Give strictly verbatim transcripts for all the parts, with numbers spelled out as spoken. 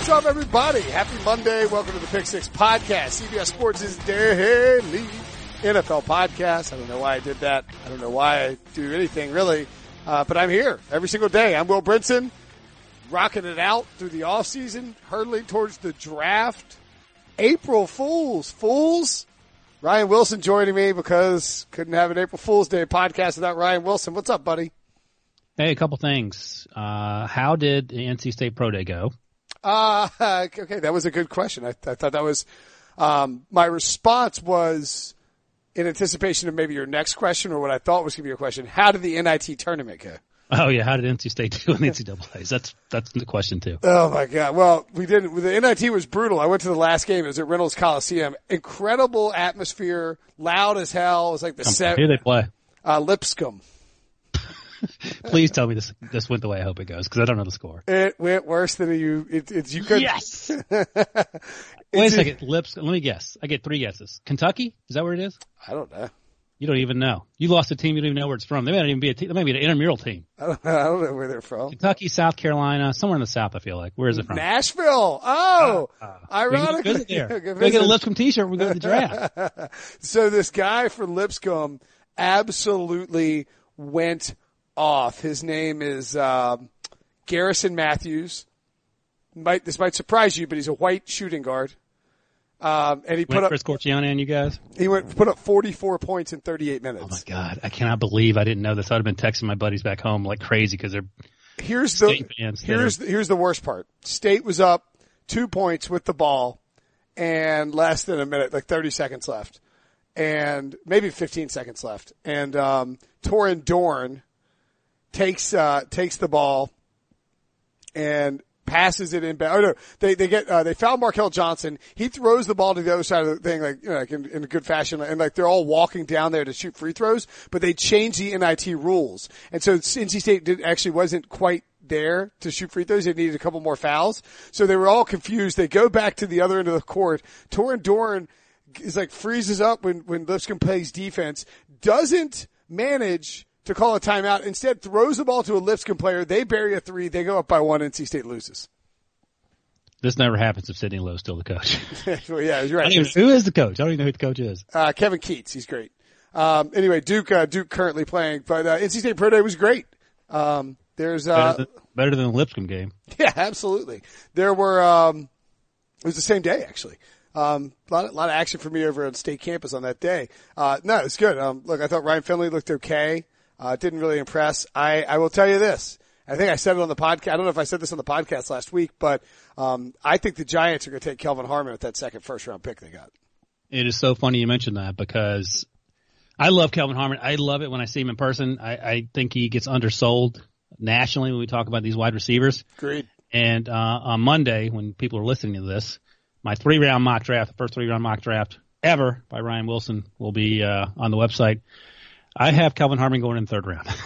What's up, everybody? Happy Monday. Welcome to the Pick Six Podcast, C B S Sports' daily N F L podcast. I don't know why I did that. I don't know why I do anything, really. Uh, but I'm here every single day. I'm Will Brinson, rocking it out through the offseason, hurtling towards the draft. April Fools. Fools. Ryan Wilson joining me because couldn't have an April Fool's Day podcast without Ryan Wilson. What's up, buddy? Hey, a couple things. Uh, how did the N C State Pro Day go? Uh, okay, that was a good question. I, I thought that was, um, my response was in anticipation of maybe your next question or what I thought was going to be your question. How did the N I T tournament go? Oh yeah, how did N C State do in the N C double A's? That's, that's the question too. Oh my God. Well, we didn't, the N I T was brutal. I went to the last game. It was at Reynolds Coliseum. Incredible atmosphere, loud as hell. It was like the set. Who did they play? Uh, Lipscomb. Please tell me this this went the way I hope it goes, because I don't know the score. It went worse than you. It, it's you could. Yes. Wait a second. Lips. Let me guess. I get three guesses. Kentucky? Is that where it is? I don't know. You don't even know. You lost a team. You don't even know where it's from. They might not even be a team. They might be an intramural team. I don't know. I don't know where they're from. Kentucky, South Carolina, somewhere in the South. I feel like. Where is it from? Nashville. Oh, uh, uh, We ironically, visit there. We get a Lipscomb T-shirt. We go to the draft. So this guy from Lipscomb absolutely went off. His name is um, Garrison Matthews. Might this might surprise you, but he's a white shooting guard. Um, and he went put up Chris Corchiani and you guys. He went put up forty-four points in thirty-eight minutes. Oh my God, I cannot believe I didn't know this. I'd have been texting my buddies back home like crazy because they're here's the State fans. Here's the, here's the worst part. State was up two points with the ball, and less than a minute, like thirty seconds left, and maybe fifteen seconds left, and um, Torin Dorn takes uh, takes the ball and passes it in. Oh no, they they get uh, they foul Markel Johnson. He throws the ball to the other side of the thing, like you know, like in, in a good fashion, and like they're all walking down there to shoot free throws. But they changed the N I T rules, and so N C State did, actually wasn't quite there to shoot free throws. They needed a couple more fouls, so they were all confused. They go back to the other end of the court. Torin Dorn is like freezes up when when Lipscomb plays defense, doesn't manage to call a timeout, instead throws the ball to a Lipscomb player. They bury a three. They go up by one. N C State loses. This never happens if Sidney Lowe's still the coach. Well, yeah, you're right. Even, who is the coach? I don't even know who the coach is. Uh, Kevin Keats. He's great. Um, anyway, Duke, uh, Duke currently playing, but, uh, N C State Pro Day was great. Um, there's, uh, better than, better than the Lipscomb game. Yeah, absolutely. There were, um, it was the same day actually. Um, a lot, a lot of action for me over on State campus on that day. Uh, no, it's good. Um, look, I thought Ryan Finley looked okay. Uh, didn't really impress. I, I will tell you this. I think I said it on the podcast. I don't know if I said this on the podcast last week, but, um, I think the Giants are going to take Kelvin Harmon with that second first round pick they got. It is so funny you mentioned that because I love Kelvin Harmon. I love it when I see him in person. I, I think he gets undersold nationally when we talk about these wide receivers. Agreed. And, uh, on Monday when people are listening to this, my three round mock draft, the first three round mock draft ever by Ryan Wilson will be, uh, on the website. I have Kelvin Harmon going in the third round.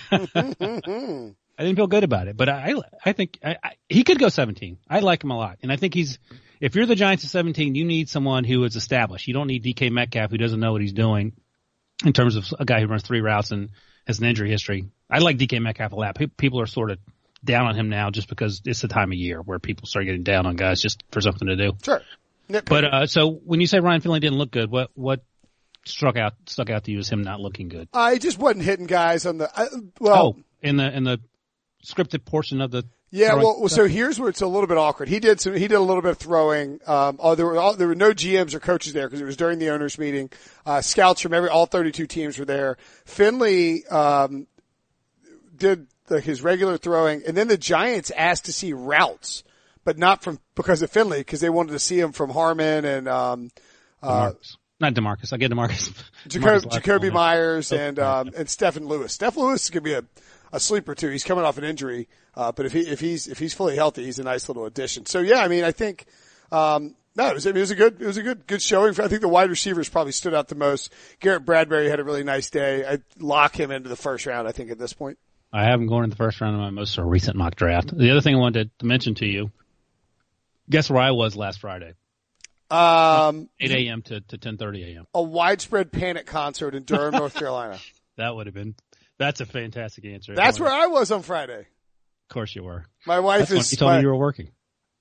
I didn't feel good about it, but I, I think I, I, he could go seventeen. I like him a lot. And I think he's, if you're the Giants at seventeen, you need someone who is established. You don't need D K Metcalf who doesn't know what he's doing in terms of a guy who runs three routes and has an injury history. I like D K Metcalf a lot. People are sort of down on him now just because it's the time of year where people start getting down on guys just for something to do. Sure. But, uh, so when you say Ryan Finley didn't look good, what, what, struck out stuck out to you as him not looking good? I uh, he just wasn't hitting guys on the uh, well oh, in the in the scripted portion of the yeah. Well, well, so here's where it's a little bit awkward. He did some. He did a little bit of throwing. Um, oh, there were all, there were no G Ms or coaches there because it was during the owners' meeting. Uh, scouts from every all thirty-two teams were there. Finley um, did the, his regular throwing, and then the Giants asked to see routes, but not from because of Finley because they wanted to see him from Harmon and um, uh, Not DeMarcus. I get DeMarcus. Jacob, Jacoby Myers and, um, and Stephen Lewis. Stephen Lewis is going to be a, a sleeper too. He's coming off an injury. Uh, but if he, if he's, if he's fully healthy, he's a nice little addition. So yeah, I mean, I think, um, no, it was, I mean, it was a good, it was a good, good showing. I think the wide receivers probably stood out the most. Garrett Bradbury had a really nice day. I'd lock him into the first round, I think, at this point. I have him going in the first round of my most recent mock draft. The other thing I wanted to mention to you, guess where I was last Friday? Um, eight a.m. to, to ten thirty a.m. A widespread panic concert in Durham, North Carolina. That would have been, that's a fantastic answer. That's where I was on Friday. Of course you were. My wife that's is, you told my, me you were working.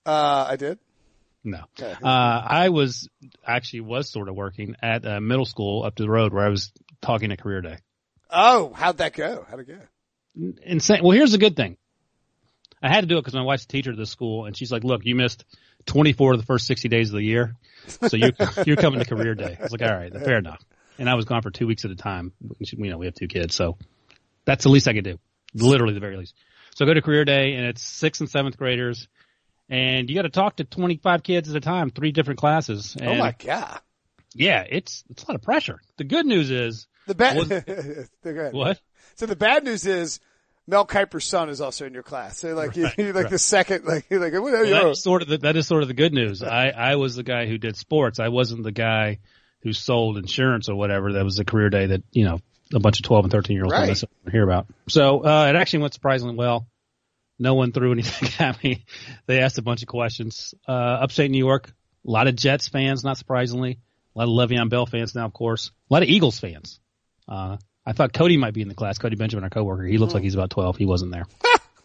Uh, I did. No. Okay. Uh, I was actually was sort of working at a middle school up the road where I was talking at Career Day. Oh, how'd that go? How'd it go? Insane. Well, here's the good thing. I had to do it because my wife's a teacher at this school, and she's like, "Look, you missed twenty-four of the first sixty days of the year, so you're you're coming to Career Day." I was like, "All right, fair enough." And I was gone for two weeks at a time. You know, we have two kids, so that's the least I could do. Literally the very least. So I go to Career Day, and it's sixth and seventh graders, and you got to talk to twenty-five kids at a time, three different classes. And oh my god! Yeah, it's it's a lot of pressure. The good news is the bad. What? So the bad news is Mel Kiper's son is also in your class. So like right, you, like right. the second, like like what well, that is sort of the, that is sort of the good news. I I was the guy who did sports. I wasn't the guy who sold insurance or whatever. That was the Career Day that you know a bunch of twelve and thirteen year olds right. don't hear about. So uh, it actually went surprisingly well. No one threw anything at me. They asked a bunch of questions. Uh, upstate New York, a lot of Jets fans, not surprisingly. A lot of Le'Veon Bell fans now, of course. A lot of Eagles fans. Uh, I thought Cody might be in the class. Cody Benjamin, our coworker. He looks mm. like he's about twelve. He wasn't there.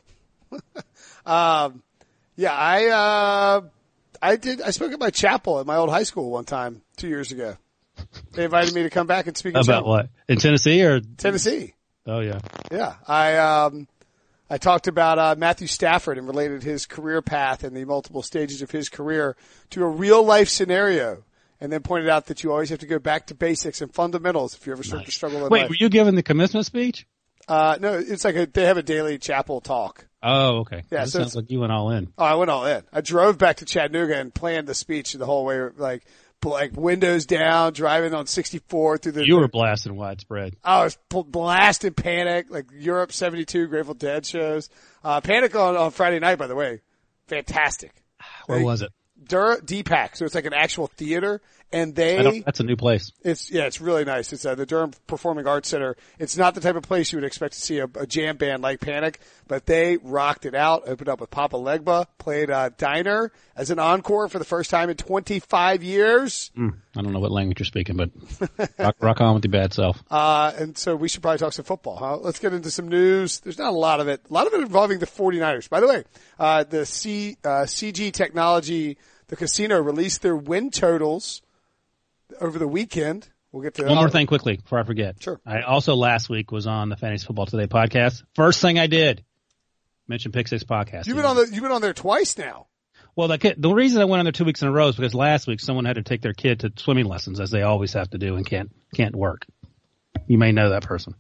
um, yeah, I, uh, I did, I spoke at my chapel at my old high school one time, two years ago. They invited me to come back and speak in About chapel. what? In Tennessee or? Tennessee. Oh, yeah. Yeah. I, um, I talked about, uh, Matthew Stafford and related his career path and the multiple stages of his career to a real life scenario. And then pointed out that you always have to go back to basics and fundamentals if you ever start nice. to struggle in Wait, life. were you giving the commencement speech? Uh, no, it's like a, they have a daily chapel talk. Oh, okay. Yeah, that so sounds like you went all in. Oh, I went all in. I drove back to Chattanooga and planned the speech the whole way, like, like windows down, driving on sixty-four through the. You were blasting widespread. I was blasting Panic, like Europe seventy-two, Grateful Dead shows. Uh, Panic on, on Friday night, by the way. Fantastic. Where they, was it? Dur- D PAC, so it's like an actual theater, and they. I don't, that's a new place. It's yeah, it's really nice. It's uh, the Durham Performing Arts Center. It's not the type of place you would expect to see a, a jam band like Panic, but they rocked it out. Opened up with Papa Legba, played uh, Diner as an encore for the first time in twenty-five years. Mm, I don't know what language you're speaking, but rock, rock on with your bad self. Uh, and so we should probably talk some football, huh? Let's get into some news. There's not a lot of it. A lot of it involving the 49ers. By the way, uh, the C, uh, C G Technology, the casino, released their win totals over the weekend. We'll get to one more thing quickly before I forget. Sure. I also last week was on the Fantasy Football Today podcast. First thing I did, mention Pick Six podcast. You've been on the, you've been on there twice now. Well, the, kid, the reason I went on there two weeks in a row is because last week someone had to take their kid to swimming lessons, as they always have to do, and can't can't work. You may know that person.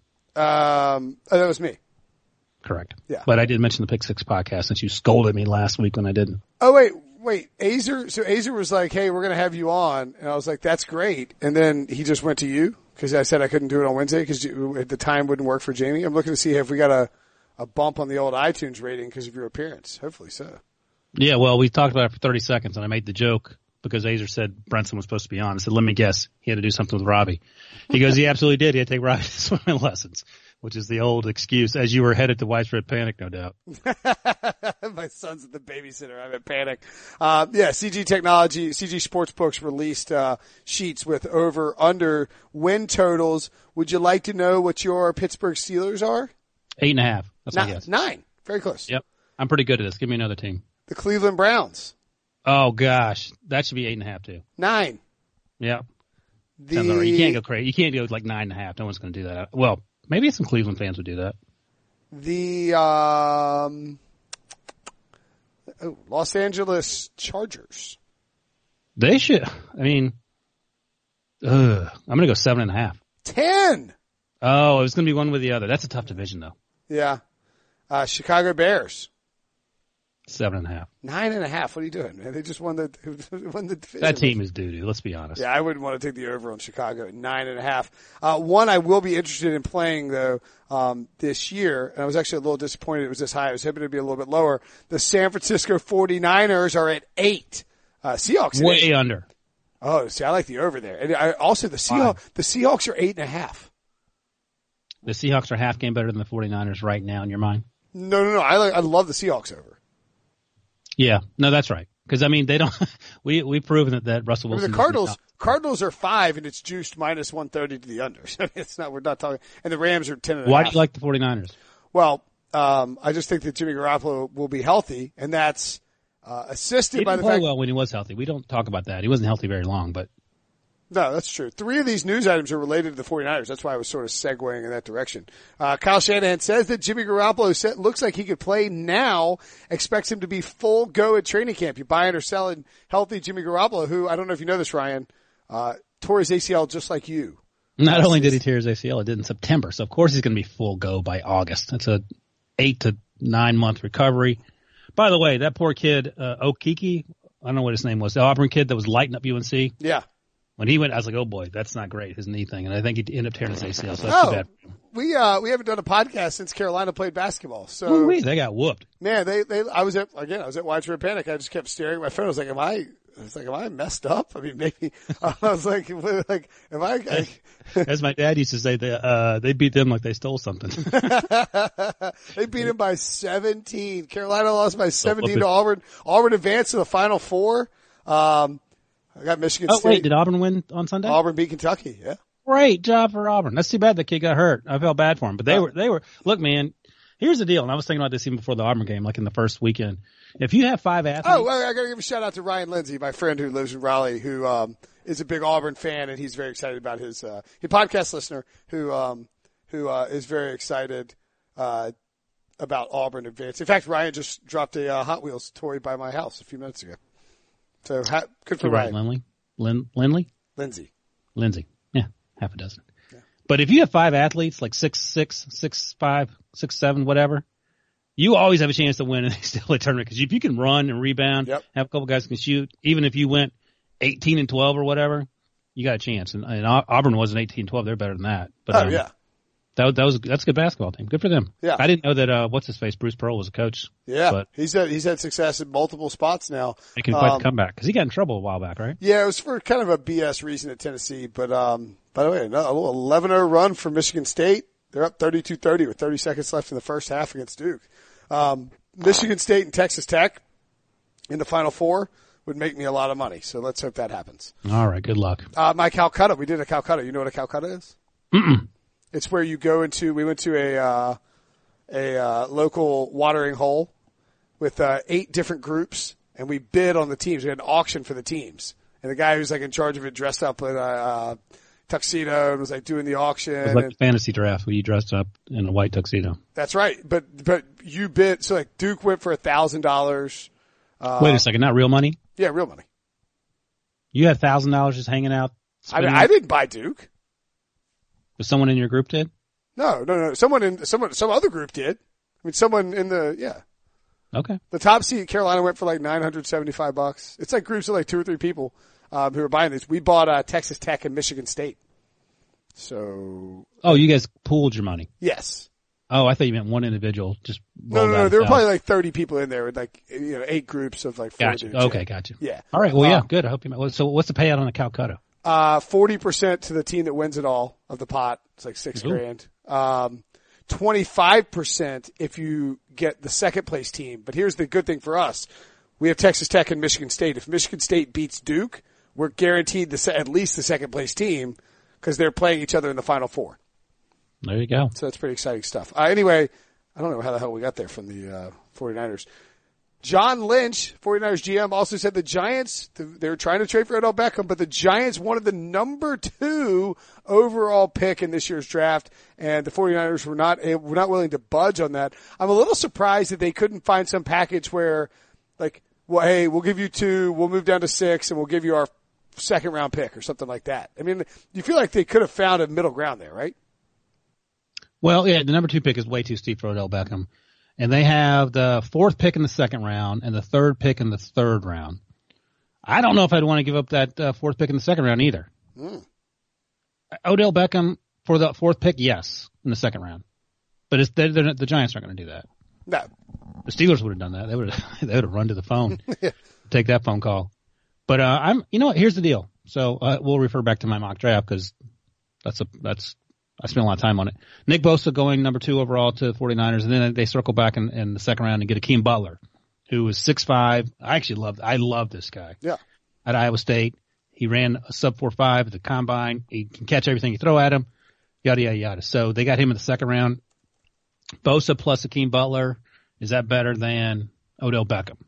Um, oh, that was me. Correct. Yeah. But I did mention the Pick Six podcast since you scolded me last week when I didn't. Oh wait, wait, Azer. So Azer was like, "Hey, we're gonna have you on," and I was like, "That's great." And then he just went to you because I said I couldn't do it on Wednesday because the time wouldn't work for Jamie. I'm looking to see if we got a a bump on the old iTunes rating because of your appearance. Hopefully so. Yeah, well, we talked about it for thirty seconds, and I made the joke because Azer said Brenson was supposed to be on. I said, let me guess, he had to do something with Robbie. He goes, he absolutely did. He had to take Robbie to swimming lessons, which is the old excuse, as you were headed to widespread panic, no doubt. My son's at the babysitter. I'm at Panic. Uh, yeah, C G Technology, C G Sportsbooks released uh, sheets with over, under win totals. Would you like to know what your Pittsburgh Steelers are? Eight and a half. That's N- my guess. Nine. Very close. Yep. I'm pretty good at this. Give me another team. The Cleveland Browns. Oh, gosh. That should be eight and a half, too. Nine. Yeah. The, Sounds all right. You can't go crazy. You can't go like nine and a half. No one's going to do that. Well, maybe some Cleveland fans would do that. The um, oh, Los Angeles Chargers. They should. I mean, ugh, I'm going to go seven and a half. Ten. Oh, it was going to be one with the other. That's a tough division, though. Yeah. Uh, Chicago Bears. Seven and a half. Nine and a half. What are you doing, man? They just won the won the division. That team is doo-doo. Let's be honest. Yeah, I wouldn't want to take the over on Chicago at nine and a half. Uh, one I will be interested in playing though um, this year, and I was actually a little disappointed it was this high. I was hoping it'd be a little bit lower. The San Francisco 49ers are at eight. Uh, Seahawks way eight. under. Oh, see, I like the over there. And I, also the Seahawks. Wow. The Seahawks are eight and a half. The Seahawks are half game better than the 49ers right now in your mind? No, no, no. I like, I love the Seahawks over. Yeah, no, that's right. Because I mean, they don't. we we've proven that that Russell Wilson. I mean, the Cardinals Cardinals are five, and it's juiced minus one thirty to the under. So it's not. We're not talking. And the Rams are ten and a half. Why do you like the 49ers? Well, um, I just think that Jimmy Garoppolo will be healthy, and that's Uh, assisted he by didn't the play fact. well when he was healthy. We don't talk about that. He wasn't healthy very long, but No, that's true. Three of these news items are related to the 49ers. That's why I was sort of segueing in that direction. Uh, Kyle Shanahan says that Jimmy Garoppolo said, looks like he could play now, expects him to be full go at training camp. You buying or selling healthy Jimmy Garoppolo, who, I don't know if you know this, Ryan, uh, tore his A C L just like you. Not only did he tear his A C L, it did in September. So of course he's going to be full go by August. That's a eight to nine month recovery. By the way, that poor kid, uh, Okiki, I don't know what his name was, the Auburn kid that was lighting up U N C. Yeah. When he went, I was like, oh boy, that's not great, his knee thing. And I think he ended up tearing his A C L. So that's oh, too bad. We, uh, we haven't done a podcast since Carolina played basketball. So, Ooh-wee, they got whooped. Man, they, they, I was at, again, I was at Widespread Panic. I just kept staring at my phone. I was like, am I, I was like, am I messed up? I mean, maybe, I was like, like, am I, I as my dad used to say, they, uh, they beat them like they stole something. They beat him by seventeen. Carolina lost by seventeen to Auburn. Auburn advanced to the Final Four. Um, I got Michigan oh, State. wait, did Auburn win on Sunday? Auburn beat Kentucky, yeah. Great job for Auburn. That's too bad the kid got hurt. I felt bad for him, but they were, they were, look, man, here's the deal. And I was thinking about this even before the Auburn game, like in the first weekend. If you have five athletes. Oh, well, I got to give a shout out to Ryan Lindsay, my friend who lives in Raleigh, who, um, is a big Auburn fan, and he's very excited about his, uh, his podcast listener who, um, who, uh, is very excited, uh, about Auburn advance. In fact, Ryan just dropped a, uh, Hot Wheels toy by my house a few minutes ago. So, ha- good for You're right, Ryan. Lindley. Lin- Lindley? Lindsay. Lindsay. Yeah, half a dozen. Yeah. But if you have five athletes, like six, six, six, five, six, seven, whatever, you always have a chance to win in a tournament. Because if you can run and rebound, yep. have a couple guys who can shoot, even if you went eighteen and twelve or whatever, you got a chance. And, and Auburn wasn't eighteen and twelve. They're better than that. But, oh, um, yeah. That, that was, that's a good basketball team. Good for them. Yeah. I didn't know that, uh, what's his face? Bruce Pearl was a coach. Yeah. But he's had, he's had success in multiple spots now. Making quite um, the comeback. Cause he got in trouble a while back, right? Yeah, it was for kind of a B S reason at Tennessee. But, um, by the way, a little eleven oh run for Michigan State. They're up thirty-two thirty with thirty seconds left in the first half against Duke. Um, Michigan State and Texas Tech in the Final Four would make me a lot of money. So let's hope that happens. All right. Good luck. Uh, my Calcutta, we did a Calcutta. You know what a Calcutta is? Mm-mm. It's where you go into, we went to a, uh, a, uh, local watering hole with, uh, eight different groups, and we bid on the teams. We had an auction for the teams. And the guy who's like in charge of it dressed up in a, uh, tuxedo and was like doing the auction. It was like and, the fantasy draft where you dressed up in a white tuxedo. That's right. But, but you bid, so like Duke went for a thousand dollars. Wait a second, not real money? Yeah, real money. You had a thousand dollars just hanging out? I mean, I didn't buy Duke. Was someone in your group did? No, no, no. Someone in, someone, some other group did. I mean, someone in the, yeah. Okay. The top seed, Carolina, went for like nine hundred seventy-five bucks. It's like groups of like two or three people, um, who are buying these. We bought, uh, Texas Tech and Michigan State. So. Oh, you guys pooled your money? Yes. Oh, I thought you meant one individual just No, no, no. There were probably like thirty people in there with like, you know, eight groups of like four gotcha. dudes. Okay, yeah. gotcha. Yeah. All right. Well, yeah, uh, good. I hope you. So, what's the payout on the Calcutta? Uh, forty percent to the team that wins it all of the pot. It's like six Ooh. grand. Um, twenty-five percent if you get the second place team. But here's the good thing for us. We have Texas Tech and Michigan State. If Michigan State beats Duke, we're guaranteed the se- at least the second place team because they're playing each other in the Final Four. There you go. So that's pretty exciting stuff. Uh, anyway, I don't know how the hell we got there from the, uh, 49ers. John Lynch, 49ers G M, also said the Giants, they were trying to trade for Odell Beckham, but the Giants wanted the number two overall pick in this year's draft, and the 49ers were not were not willing to budge on that. I'm a little surprised that they couldn't find some package where, like, well, hey, we'll give you two, we'll move down to six, and we'll give you our second round pick or something like that. I mean, you feel like they could have found a middle ground there, right? Well, yeah, the number two pick is way too steep for Odell Beckham. And they have the fourth pick in the second round and the third pick in the third round. I don't know if I'd want to give up that uh, fourth pick in the second round either. Mm. Odell Beckham for the fourth pick, yes, in the second round. But it's, they're, they're, the Giants aren't going to do that. No. The Steelers would have done that. They would have, they would have run to the phone, take that phone call. But uh, I'm, you know what? Here's the deal. So uh, we'll refer back to my mock draft because that's a that's. I spent a lot of time on it. Nick Bosa going number two overall to the 49ers, and then they circle back in, in the second round and get Akeem Butler, who is six five. I actually love, I love this guy. Yeah. At Iowa State, he ran a sub four five at the combine. He can catch everything you throw at him, yada, yada, yada. So they got him in the second round. Bosa plus Akeem Butler, is that better than Odell Beckham?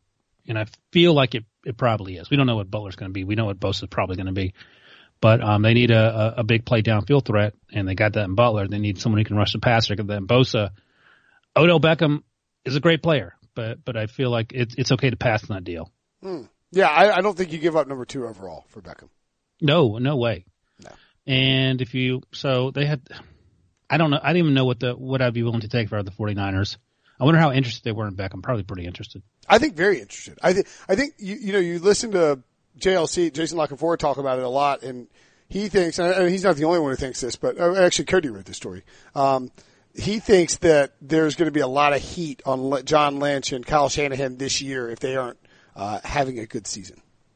And I feel like it, it probably is. We don't know what Butler's going to be. We know what Bosa's probably going to be. But um, they need a, a, a big play downfield threat, and they got that in Butler. They need someone who can rush the passer. Get that in Bosa. Odell Beckham is a great player, but but I feel like it's it's okay to pass on that deal. Hmm. Yeah, I, I don't think you give up number two overall for Beckham. No, no way. No. And if you so they had, I don't know. I didn't even know what the what I'd be willing to take for the 49ers. I wonder how interested they were in Beckham. Probably pretty interested. I think very interested. I think I think you you know you listen to J L C, Jason La Canfora, talk about it a lot, and he thinks, and he's not the only one who thinks this, but actually Cody wrote this story. Um, he thinks that there's going to be a lot of heat on John Lynch and Kyle Shanahan this year if they aren't uh, having a good season.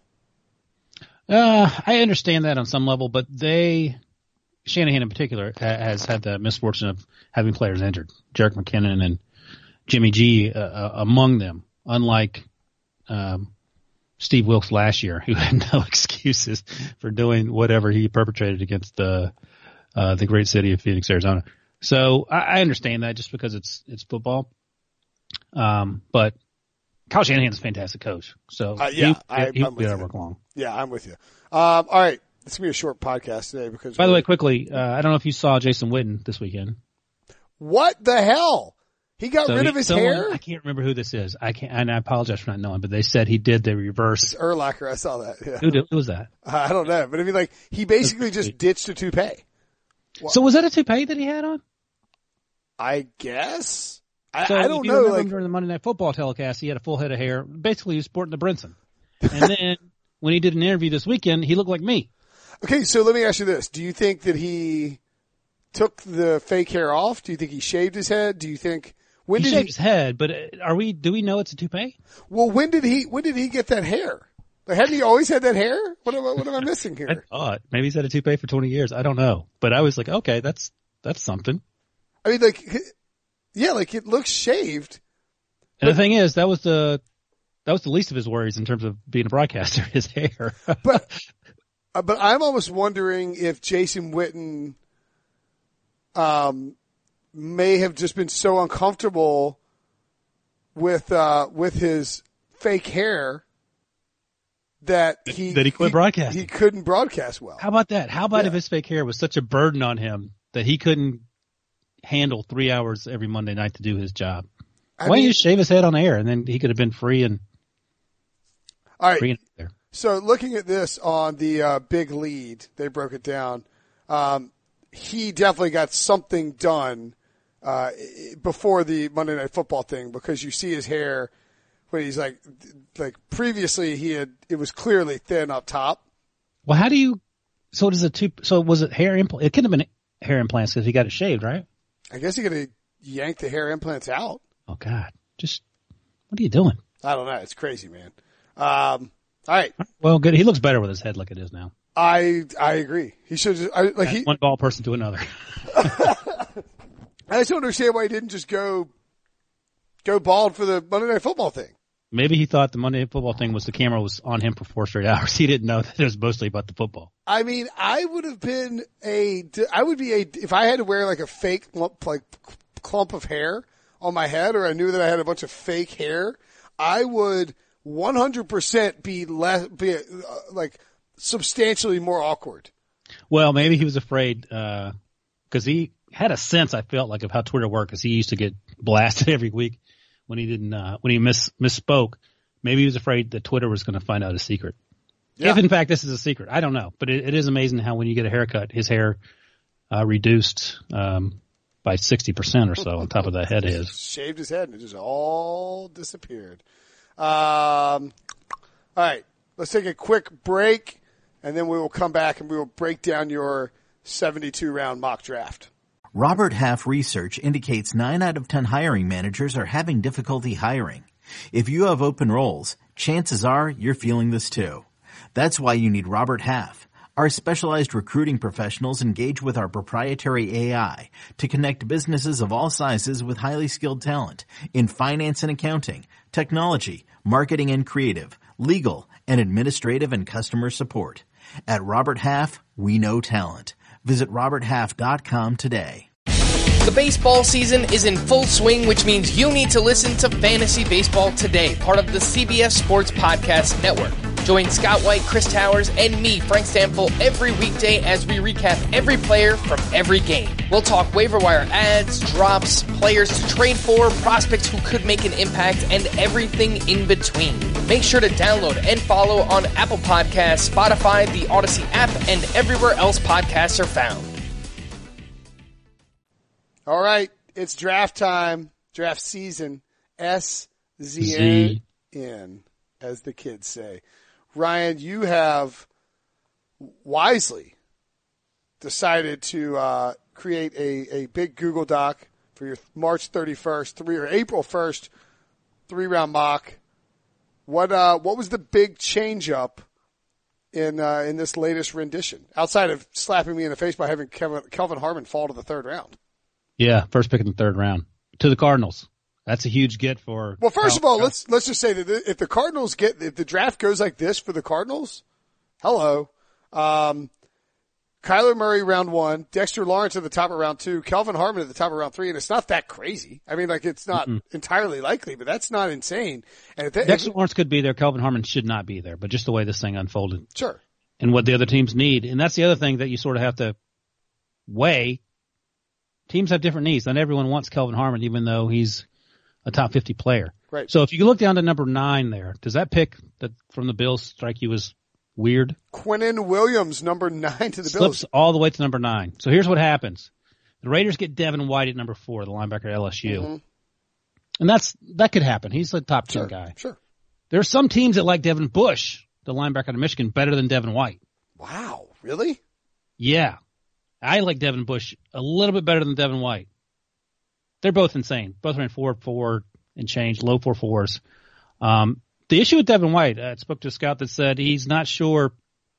Uh, I understand that on some level, but they, Shanahan in particular, has had the misfortune of having players injured. Jerick McKinnon and Jimmy G uh, among them, unlike um, Steve Wilkes last year, who had no excuses for doing whatever he perpetrated against the uh, the great city of Phoenix, Arizona. So I, I understand that just because it's it's football. Um, but Kyle Shanahan's a fantastic coach. So uh, yeah, he, I, he, I'm he with work you. along. Yeah, I'm with you. Um, all right, it's gonna be a short podcast today because. By the way, quickly, uh, I don't know if you saw Jason Witten this weekend. What the hell? He got so rid he, of his someone, hair? I can't remember who this is. I can't, and I apologize for not knowing, but they said he did the reverse. It's Urlacher. I saw that. Yeah. Who, did, who was that? I don't know, but I mean, like, he basically just ditched a toupee. Well, so was that a toupee that he had on? I guess. I, so I don't if you know. Remember like during the Monday Night Football telecast, he had a full head of hair. Basically, he was sporting the Brinson. And then when he did an interview this weekend, he looked like me. Okay, so let me ask you this: do you think that he took the fake hair off? Do you think he shaved his head? Do you think when he did shaved he, his head? But are we? Do we know it's a toupee? Well, when did he? When did he get that hair? Like, hadn't he always had that hair? What am I? What am I missing here? I thought maybe he's had a toupee for twenty years. I don't know, but I was like, okay, that's that's something. I mean, like, yeah, like it looks shaved. And but, the thing is, that was the that was the least of his worries in terms of being a broadcaster. His hair, but but I'm almost wondering if Jason Witten, um, may have just been so uncomfortable with uh with his fake hair that he that he quit he, broadcasting. He couldn't broadcast well. How about that? How about yeah. if his fake hair was such a burden on him that he couldn't handle three hours every Monday night to do his job? I Why mean, don't you shave his head on air and then he could have been free and all right. free and there. So looking at this on the uh, big lead, they broke it down. Um, he definitely got something done uh, before the Monday Night Football thing because you see his hair when he's like, like previously he had, it was clearly thin up top. Well, how do you? So does it two? So was it hair implant? It could have been hair implants because he got it shaved, right? I guess he got to yank the hair implants out. Oh God! Just what are you doing? I don't know. It's crazy, man. Um, all right. Well, good. He looks better with his head like it is now. I I agree. He should just, I, like he, one ball person to another. I just don't understand why he didn't just go go bald for the Monday Night Football thing. Maybe he thought the Monday Night Football thing was the camera was on him for four straight hours. He didn't know that it was mostly about the football. I mean, I would have been a, I would be a, if I had to wear like a fake lump, like clump of hair on my head, or I knew that I had a bunch of fake hair, I would one hundred percent be less, be uh, like substantially more awkward. Well, maybe he was afraid, uh, cause he had a sense, I felt like, of how Twitter worked, cause he used to get blasted every week when he didn't, uh, when he miss, misspoke. Maybe he was afraid that Twitter was going to find out a secret. Yeah. If in fact this is a secret, I don't know, but it, it is amazing how when you get a haircut, his hair, uh, reduced, um, by sixty percent or so on top of that head of his. Shaved his head and it just all disappeared. Um, all right, let's take a quick break and then we will come back and we will break down your seventy-two round mock draft. Robert Half research indicates nine out of ten hiring managers are having difficulty hiring. If you have open roles, chances are you're feeling this too. That's why you need Robert Half. Our specialized recruiting professionals engage with our proprietary A I to connect businesses of all sizes with highly skilled talent in finance and accounting, technology, marketing and creative, legal, and administrative and customer support. At Robert Half, we know talent. Visit robert half dot com today. The baseball season is in full swing, which means you need to listen to Fantasy Baseball Today, part of the C B S Sports Podcast Network. Join Scott White, Chris Towers, and me, Frank Stample, every weekday as we recap every player from every game. We'll talk waiver wire ads, drops, players to trade for, prospects who could make an impact, and everything in between. Make sure to download and follow on Apple Podcasts, Spotify, the Odyssey app, and everywhere else podcasts are found. All right, it's draft time, draft season, S Z N, as the kids say. Ryan, you have wisely decided to uh, create a, a big Google Doc for your March thirty-first, three or April first, three-round mock. What uh, what was the big change-up in uh, in this latest rendition, outside of slapping me in the face by having Kevin, Kelvin Harmon fall to the third round? Yeah, first pick in the third round to the Cardinals. That's a huge get for. Well, first of all, let's let's just say that if the Cardinals get if the draft goes like this for the Cardinals, hello, um, Kyler Murray round one, Dexter Lawrence at the top of round two, Kelvin Harmon at the top of round three, and it's not that crazy. I mean, like it's not mm-hmm. entirely likely, but that's not insane. And if they, Dexter if, Lawrence could be there, Kelvin Harmon should not be there, but just the way this thing unfolded, sure, and what the other teams need, and that's the other thing that you sort of have to weigh. Teams have different needs. Not everyone wants Kelvin Harmon, even though he's a top fifty player. Right. So if you look down to number nine there, does that pick that from the Bills strike you as weird? Quinnen Williams, number nine to the Slips Bills. all the way to number nine. So here's what happens. The Raiders get Devin White at number four, the linebacker at L S U. Mm-hmm. And that's that could happen. He's a top ten sure, guy. Sure. There are some teams that like Devin Bush, the linebacker out of Michigan, better than Devin White. Wow. Really? Yeah. I like Devin Bush a little bit better than Devin White. They're both insane. Both ran four, four and change, low four fours. Um, the issue with Devin White, I spoke to a scout that said he's not sure.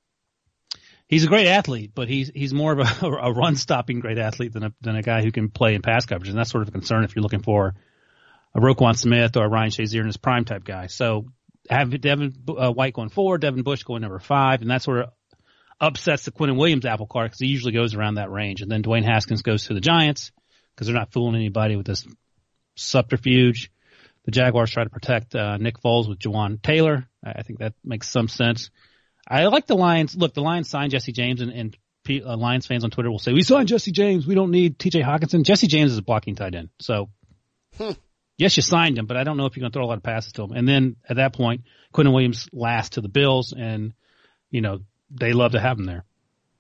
He's a great athlete, but he's he's more of a, a run-stopping great athlete than a than a guy who can play in pass coverage, and that's sort of a concern if you're looking for a Roquan Smith or a Ryan Shazier in his prime type guy. So have Devin uh, White going four, Devin Bush going number five, and that sort of upsets the Quinnen Williams apple cart because he usually goes around that range. And then Dwayne Haskins goes to the Giants because they're not fooling anybody with this subterfuge. The Jaguars try to protect uh, Nick Foles with Jawan Taylor. I think that makes some sense. I like the Lions. Look, the Lions signed Jesse James, and, and P, uh, Lions fans on Twitter will say, we signed Jesse James. We don't need T J Hawkinson. Jesse James is a blocking tight end. So, hmm. yes, you signed him, but I don't know if you're going to throw a lot of passes to him. And then at that point, Quinnen Williams last to the Bills, and, you know, they love to have him there.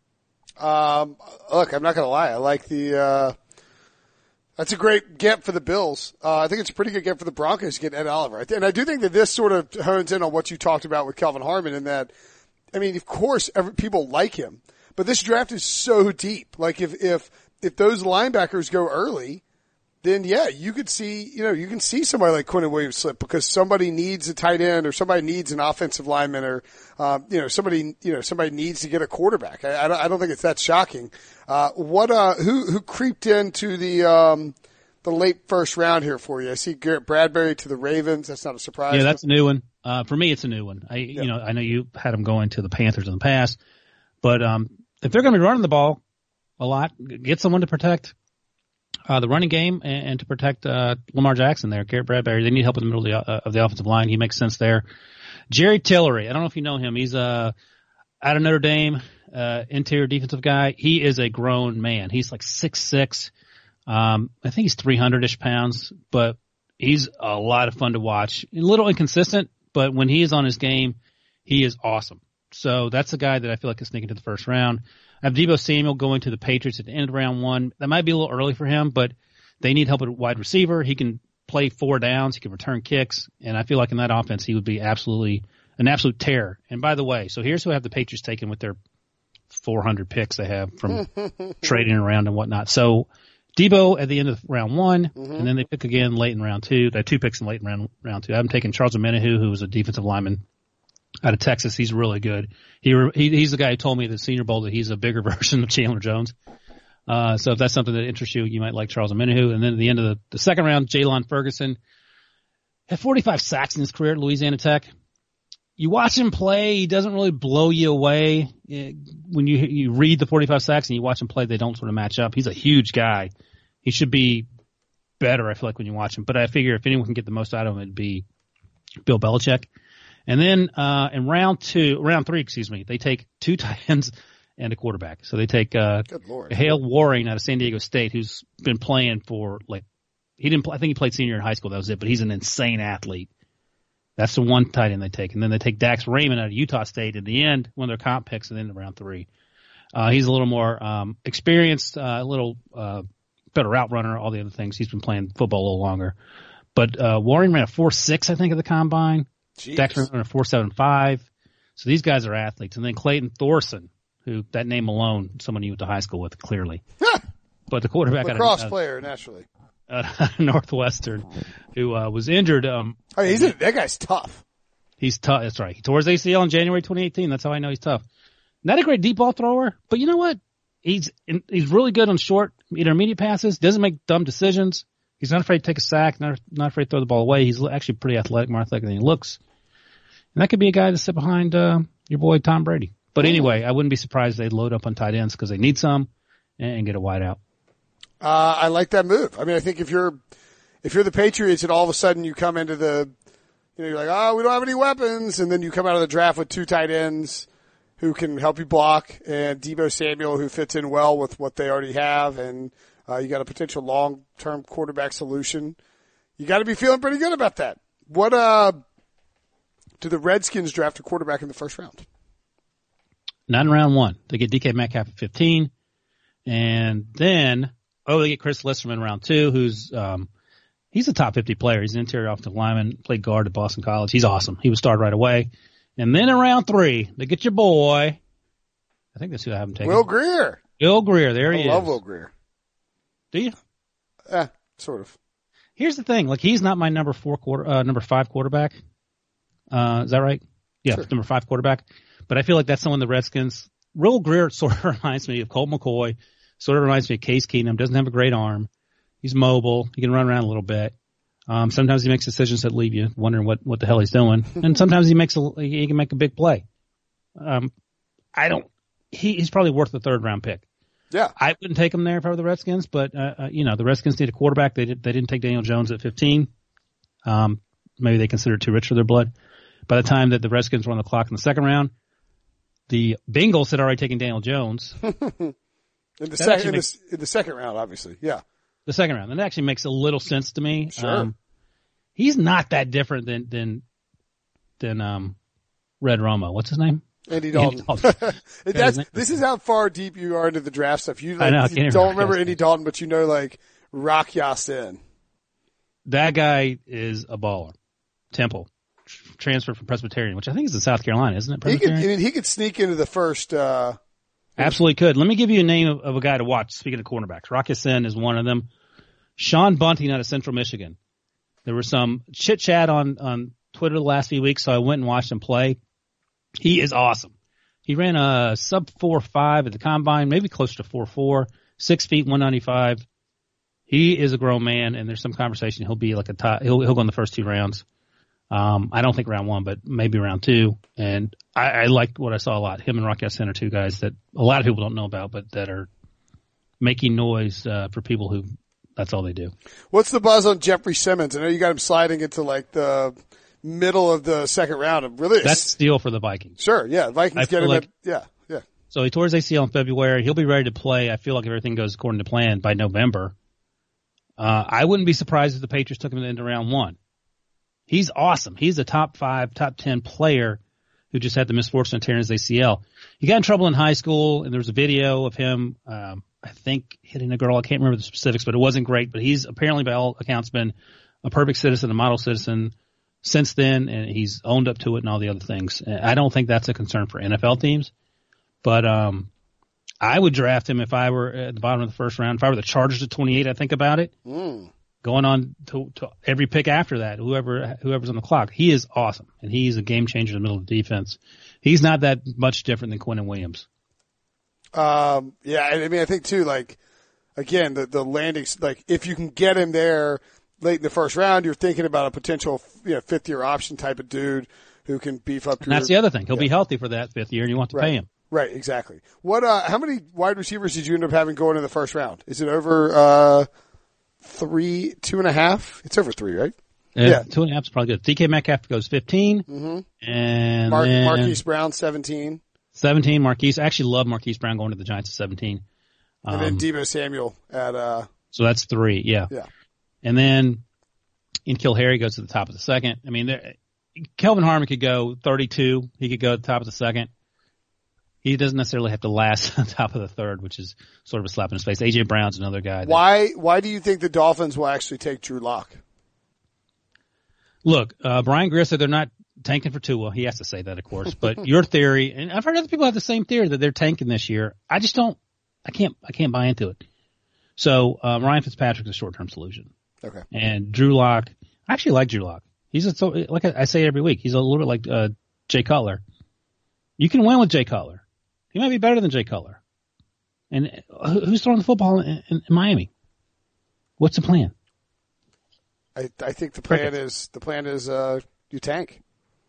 Um, look, I'm not going to lie. I like the, uh, that's a great get for the Bills. Uh, I think it's a pretty good get for the Broncos to get Ed Oliver. And I do think that this sort of hones in on what you talked about with Kelvin Harmon in that, I mean, of course, every, people like him, but this draft is so deep. Like if, if, if those linebackers go early, then yeah, you could see, you know, you can see somebody like Quinnen Williams slip because somebody needs a tight end or somebody needs an offensive lineman or, um, you know, somebody, you know, somebody needs to get a quarterback. I, I, don't, I don't think it's that shocking. Uh, what, uh, who, who creeped into the, um, the late first round here for you? I see Garrett Bradbury to the Ravens. That's not a surprise. Yeah, that's a new one. Uh, for me, it's a new one. I, yeah. you know, I know you had him going to the Panthers in the past, but, um, if they're going to be running the ball a lot, get someone to protect Uh, the running game and, and to protect uh, Lamar Jackson there. Garrett Bradbury, they need help in the middle of the, uh, of the offensive line. He makes sense there. Jerry Tillery, I don't know if you know him. He's uh, out of Notre Dame, uh, interior defensive guy. He is a grown man. He's like six six. Um, I think he's three hundred-ish pounds, but he's a lot of fun to watch. A little inconsistent, but when he is on his game, he is awesome. So that's a guy that I feel like is sneaking to the first round. I have Deebo Samuel going to the Patriots at the end of round one. That might be a little early for him, but they need help at wide receiver. He can play four downs. He can return kicks. And I feel like in that offense, he would be absolutely an absolute terror. And by the way, so here's who have the Patriots taken with their four hundred picks they have from trading around and whatnot. So Deebo at the end of round one, mm-hmm. and then they pick again late in round two. They have two picks in late in round, round two. I'm taking Charles Omenihu, who was a defensive lineman out of Texas. He's really good. He, he he's the guy who told me at the Senior Bowl that he's a bigger version of Chandler Jones. Uh, so if that's something that interests you, you might like Charles Omenihu. And then at the end of the, the second round, Jalen Ferguson had forty-five sacks in his career at Louisiana Tech. You watch him play, he doesn't really blow you away. When you you read the forty-five sacks and you watch him play, they don't sort of match up. He's a huge guy. he should be better, I feel like, when you watch him. But I figure if anyone can get the most out of him, it'd be Bill Belichick. And then uh, in round two, round three, excuse me, they take two tight ends and a quarterback. So they take uh, Hale Waring out of San Diego State, who's been playing for like he didn't. Play, I think he played senior in high school. That was it. But he's an insane athlete. That's the one tight end they take, and then they take Dax Raymond out of Utah State at the end, one of their comp picks, and then in round three. Uh, he's a little more um, experienced, uh, a little uh, better route runner, all the other things. He's been playing football a little longer. But uh, Waring ran a four six, I think, at the combine. Jeez. Dax Raymond ran a four seven five. So these guys are athletes. And then Clayton Thorson, who that name alone, someone you went to high school with, clearly. But the quarterback lacrosse out of, player, naturally. Uh, Northwestern, who uh, was injured. Um, oh, he's a, that guy's tough. He's tough. That's right. He tore his A C L in January twenty eighteen. That's how I know he's tough. Not a great deep ball thrower, but you know what? He's he's really good on short, intermediate passes. Doesn't make dumb decisions. He's not afraid to take a sack. Not not afraid to throw the ball away. He's actually pretty athletic, more athletic than he looks. And that could be a guy to sit behind uh, your boy Tom Brady. But anyway, I wouldn't be surprised if they'd load up on tight ends because they need some and, and get a wide out. Uh, I like that move. I mean, I think if you're, if you're the Patriots and all of a sudden you come into the, you know, you're like, oh, we don't have any weapons. And then you come out of the draft with two tight ends who can help you block and Deebo Samuel who fits in well with what they already have. And, uh, you got a potential long-term quarterback solution. You got to be feeling pretty good about that. What, uh, do the Redskins draft a quarterback in the first round? Not in round one. They get D K Metcalf at fifteen. And then, Oh, they get Chris Listerman in round two, who's um, he's a top fifty player. He's an interior offensive lineman, played guard at Boston College. He's awesome. He was started right away. And then in round three, they get your boy. I think that's who I haven't taken. Will Grier. Will Grier. There he I is. I love Will Grier. Do you? Eh, sort of. Here's the thing. Like, he's not my number four quarter, uh, number five quarterback. Uh, is that right? Yeah, sure. Number five quarterback. But I feel like that's someone the Redskins. Will Grier sort of reminds me of Colt McCoy. Sort of reminds me of Case Keenum. Doesn't have a great arm. He's mobile. He can run around a little bit. Um, sometimes he makes decisions that leave you wondering what, what the hell he's doing. And sometimes he makes a, he can make a big play. Um, I don't, he, he's probably worth the third round pick. Yeah. I wouldn't take him there if I were the Redskins, but, uh, uh you know, the Redskins need a quarterback. They did, they didn't take Daniel Jones at fifteen. Um, maybe they consider it too rich for their blood. By the time that the Redskins were on the clock in the second round, the Bengals had already taken Daniel Jones. In the, sec- in, makes, the, in the second round, obviously, yeah. The second round. That actually makes a little sense to me. Sure. Um, he's not that different than than than um, Red Romo. What's his name? Andy Dalton. Andy Dalton. That's, this is how far deep you are into the draft stuff. You, like, I know, I you don't remember Andy Dalton, but you know, like, Rock Ya-Sin. That guy is a baller. Temple. Transferred from Presbyterian, which I think is in South Carolina, isn't it? He could, I mean, he could sneak into the first uh Absolutely could. Let me give you a name of, of a guy to watch, speaking of cornerbacks. Rock Ya-Sin is one of them. Sean Bunting out of Central Michigan. There was some chit-chat on, on Twitter the last few weeks, so I went and watched him play. He is awesome. He ran a sub four five at the combine, maybe closer to four four, six feet, one ninety-five. He is a grown man, and there's some conversation. He'll be like a top, he'll, he'll go in the first two rounds. Um, I don't think round one, but maybe round two. And I, I liked what I saw a lot. Him and Rock Ya-Sin are two guys that a lot of people don't know about, but that are making noise, uh, for people who, that's all they do. What's the buzz on Jeffrey Simmons? I know you got him sliding into like the middle of the second round. Really, that's a steal for the Vikings. Sure. Yeah. Vikings I get him like, at, yeah. Yeah. So he tore his A C L in February. He'll be ready to play. I feel like if everything goes according to plan by November. Uh, I wouldn't be surprised if the Patriots took him into round one. He's awesome. He's a top five, top ten player who just had the misfortune of tearing his A C L. He got in trouble in high school, and there was a video of him, um, I think, hitting a girl. I can't remember the specifics, but it wasn't great. But he's apparently, by all accounts, been a perfect citizen, a model citizen since then, and he's owned up to it and all the other things. I don't think that's a concern for N F L teams, but um, I would draft him if I were at the bottom of the first round. If I were the Chargers at twenty-eight, I think about it. Mm. Going on to, to every pick after that, whoever whoever's on the clock, he is awesome, and he's a game changer in the middle of the defense. He's not that much different than Quinnen Williams. Um, yeah, I mean, I think too, like, again, the the landing, like, if you can get him there late in the first round, you're thinking about a potential, you know, fifth year option type of dude who can beef up. And your, that's the other thing; he'll yeah. be healthy for that fifth year, and you want to right. pay him. Right, exactly. What? Uh, how many wide receivers did you end up having going in the first round? Is it over? Uh, three, two and a half. It's over three, right? Uh, yeah. Two and a half is probably good. D K Metcalf goes fifteen. Mm-hmm. And Mar- then Marquise Brown, seventeen. seventeen, Marquise. I actually love Marquise Brown going to the Giants at seventeen. Um, And then Deebo Samuel at, uh, so that's three, yeah. yeah. And then N'Keal Harry goes to the top of the second. I mean, there, Kelvin Harmon could go thirty-two. He could go at the top of the second. He doesn't necessarily have to last on top of the third, which is sort of a slap in his face. A J Brown's another guy. That, Why, why do you think the Dolphins will actually take Drew Lock? Look, uh, Brian Greer said they're not tanking for Tua. He has to say that, of course. But your theory, and I've heard other people have the same theory that they're tanking this year. I just don't, I can't, I can't buy into it. So, uh, Ryan Fitzpatrick's a short-term solution. Okay. And Drew Lock, I actually like Drew Lock. He's a, so, like I say every week, he's a little bit like, uh, Jay Cutler. You can win with Jay Cutler. He might be better than Jay Cutler. And who's throwing the football in, in, in Miami? What's the plan? I, I think the plan is, the plan is, uh, you tank.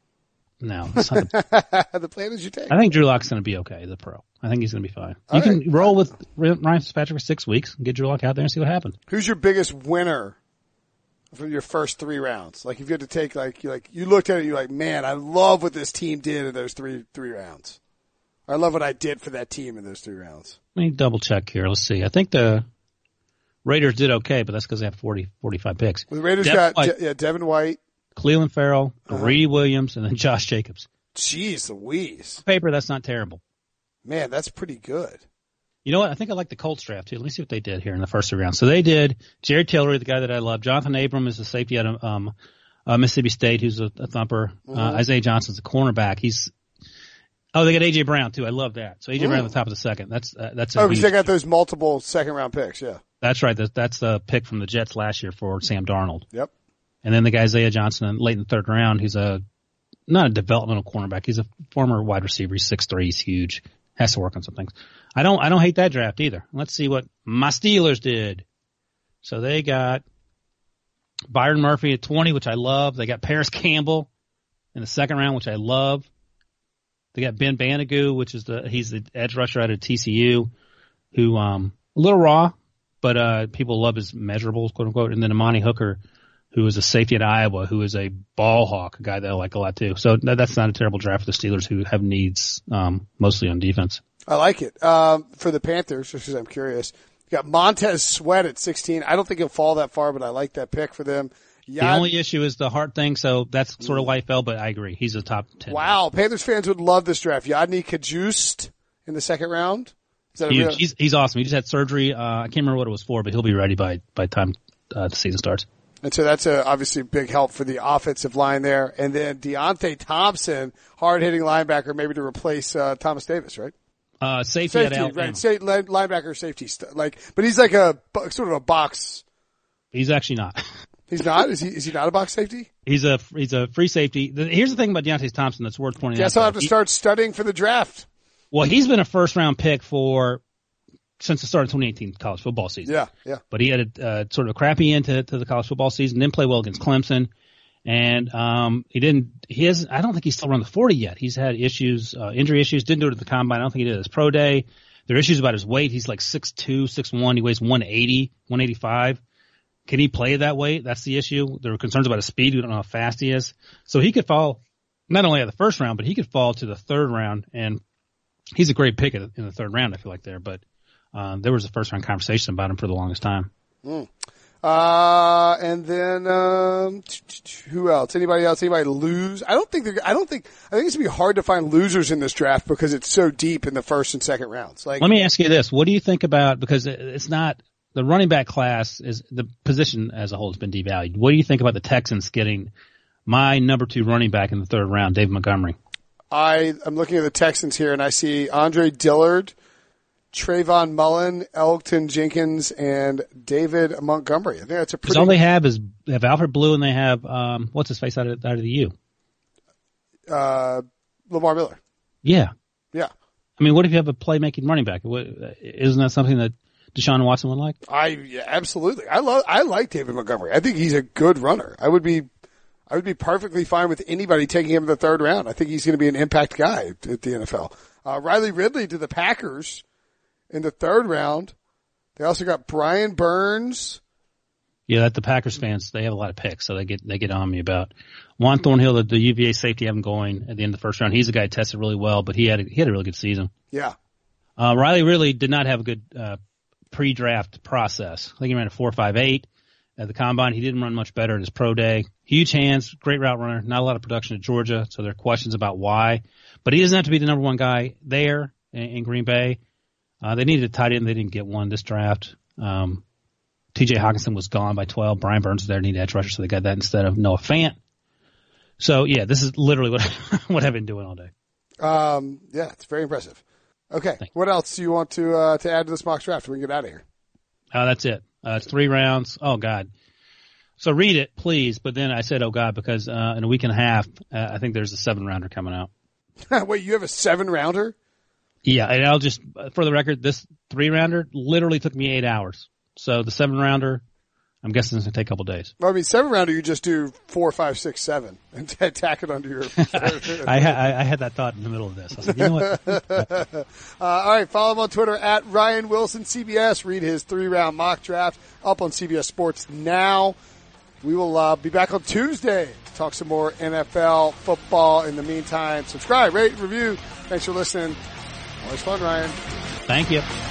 No, that's not the, the plan is you tank. I think Drew Lock's going to be okay, the pro. I think he's going to be fine. All you right. can roll with Ryan Fitzpatrick for six weeks and get Drew Lock out there and see what happens. Who's your biggest winner from your first three rounds? Like, if you had to take, like, you like, you looked at it, you're like, man, I love what this team did in those three, three rounds. I love what I did for that team in those three rounds. Let me double check here. Let's see. I think the Raiders did okay, but that's because they have forty, forty-five picks. Well, the Raiders Devin got, White, De- yeah, Devin White, Cleveland Farrell, Uh-huh. Greedy Williams, and then Josh Jacobs. Jeez Louise. On paper, that's not terrible. Man, that's pretty good. You know what? I think I like the Colts draft too. Let me see what they did here in the first three rounds. So they did Jared Tillery, the guy that I love. Jonathan Abram is the safety out of um, uh, Mississippi State, who's a, a thumper. Mm-hmm. Uh, Isaiah Johnson's a cornerback. He's oh, they got A J Brown too. I love that. So A J Mm. Brown at the top of the second. That's uh, that's a Oh, because huge, they got those multiple second round picks, yeah. that's right. That, that's the pick from the Jets last year for Sam Darnold. Yep. And then the guy Isaiah Johnson late in the third round. He's a not a developmental cornerback. He's a former wide receiver. He's six three. He's huge. Has to work on some things. I don't, I don't hate that draft either. Let's see what my Steelers did. So they got Byron Murphy at twenty, which I love. They got Paris Campbell in the second round, which I love. They got Ben Banigou, which is the, he's the edge rusher out of T C U, who, um, a little raw, but, uh, people love his measurables, quote unquote. And then Amani Hooker, who is a safety at Iowa, who is a ball hawk, a guy that I like a lot too. So that, that's not a terrible draft for the Steelers, who have needs, um, mostly on defense. I like it. Um, for the Panthers, just because I'm curious, you got Montez Sweat at sixteen. I don't think he'll fall that far, but I like that pick for them. The only issue is the heart thing, so that's sort of why he fell, but I agree. He's a top ten. Wow. Panthers fans would love this draft. Yadni Kajust in the second round. Is that a He, real? he's, he's awesome. He just had surgery. Uh, I can't remember what it was for, but he'll be ready by, by the time, uh, the season starts. And so that's a, obviously a big help for the offensive line there. And then Deontay Thompson, hard-hitting linebacker, maybe to replace uh, Thomas Davis, right? Uh, safety, at Safety, Alabama. right? Sa- linebacker, safety, st- like, but he's like a sort of a box. He's actually not. He's not. Is he? Is he not a box safety? He's a he's a free safety. The, here's the thing about Deontay Thompson that's worth pointing Guess out. I'll have to He- start studying for the draft. Well, he's been a first round pick for since the start of twenty eighteen college football season. Yeah, yeah. But he had a uh, sort of a crappy end to, to the college football season. Didn't play well against Clemson, and um, he didn't. He has. I don't think he's still run the forty yet. He's had issues, uh, injury issues. Didn't do it at the combine. I don't think he did it at his pro day. There are issues about his weight. He's like six two, six one. He weighs one eighty, one eighty-five. Can he play that weight? That's the issue. There are concerns about his speed. We don't know how fast he is. So he could fall not only at the first round, but he could fall to the third round. And he's a great pick in the third round, I feel like there. But um, there was a first round conversation about him for the longest time. Mm. Uh, and then um, who else? Anybody else? Anybody lose? I don't think. they're- I don't think. I think it's gonna be hard to find losers in this draft because it's so deep in the first and second rounds. Like, Let me ask you this. What do you think about, because it's not, the running back class is, the position as a whole has been devalued. What do you think about the Texans getting my number two running back in the third round, David Montgomery? I I'm looking at the Texans here and I see Andre Dillard, Trayvon Mullen, Elgton Jenkins, and David Montgomery. I think that's a Because pretty. all they have is, they have Alfred Blue and they have, um, what's his face out of, out of the U? uh, Lamar Miller. Yeah. Yeah. I mean, what if you have a playmaking running back? What, isn't that something that Deshaun Watson would like? I yeah, absolutely. I love. I like David Montgomery. I think he's a good runner. I would be. I would be perfectly fine with anybody taking him in the third round. I think he's going to be an impact guy at the N F L. Uh, Riley Ridley to the Packers in the third round. They also got Brian Burns, Yeah, that the Packers fans, they have a lot of picks, so they get they get on me about Juan Thornhill, the, the U V A safety, I have him going at the end of the first round. He's a guy who tested really well, but he had a, he had a really good season. Yeah. Uh, Riley really did not have a good uh, pre-draft process. I think he ran a four five eight at the combine. He didn't run much better at his pro day. Huge hands, great route runner, not a lot of production at Georgia, so there are questions about why. But he doesn't have to be the number one guy there in, in Green Bay. Uh, they needed a tight end. They didn't get one this draft. Um, T J Hawkinson was gone by twelve. Brian Burns was there, needed edge rusher, so they got that instead of Noah Fant. So, yeah, this is literally what what I've been doing all day. Um, yeah, it's very impressive. Okay, Thanks. What else do you want to uh, to add to this mock draft? We can get out of here. Uh, that's it. Uh, it's three rounds. Oh, God. So read it, please. But then I said, oh, God, because uh, in a week and a half, uh, I think there's a seven-rounder coming out. Wait, you have a seven-rounder? Yeah, and I'll just, for the record, this three-rounder literally took me eight hours. So the seven-rounder, I'm guessing it's going to take a couple days. Well, I mean, seven-rounder, you just do four, five, six, seven, and t- tack it under your... I, I, I had that thought in the middle of this. I was like, you know what? uh, all right, follow him on Twitter at Ryan Wilson C B S. Read his three-round mock draft up on C B S Sports now. We will uh, be back on Tuesday to talk some more N F L football. In the meantime, subscribe, rate, review. Thanks for listening. Always fun, Ryan. Thank you.